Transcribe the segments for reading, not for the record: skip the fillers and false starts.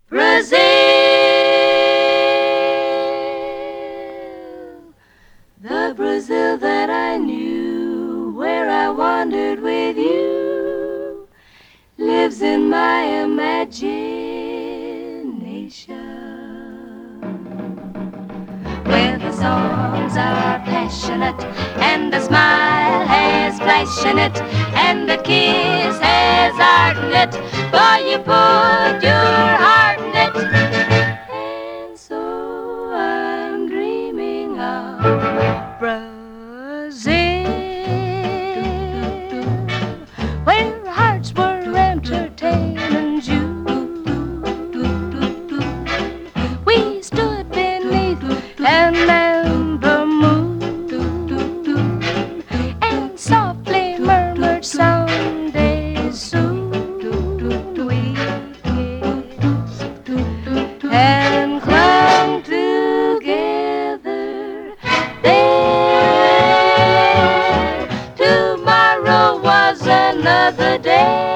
Brazil, the Brazil that I knew, where I wandered with you, lives in my imagination, where the songs are passionate and the smile has flash in it and the kiss has art in it, for you put your heart in it. And so I'm dreaming of Brazil, where hearts were entertaining June. We stood beneath an amber moon and softly murmured someday soon we kissed and clung together there. Tomorrow was another day.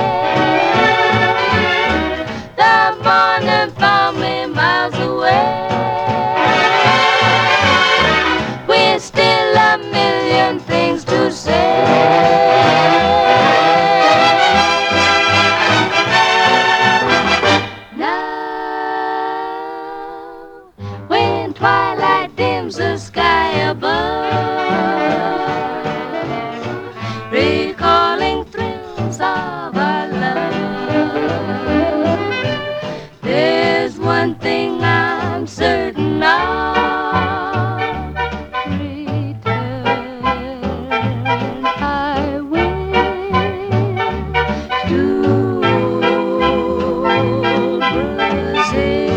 The morning found me miles away. With still a million things to say. Now, when twilight dims the sky above, recalling thrills of our love, there's one thing I'm certain of. Return I will to Brazil,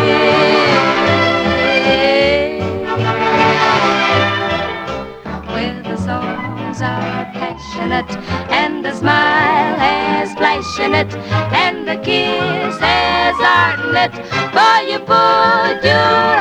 where the songs are passionate and the smile has flash in it and the kiss has art in it, for you put your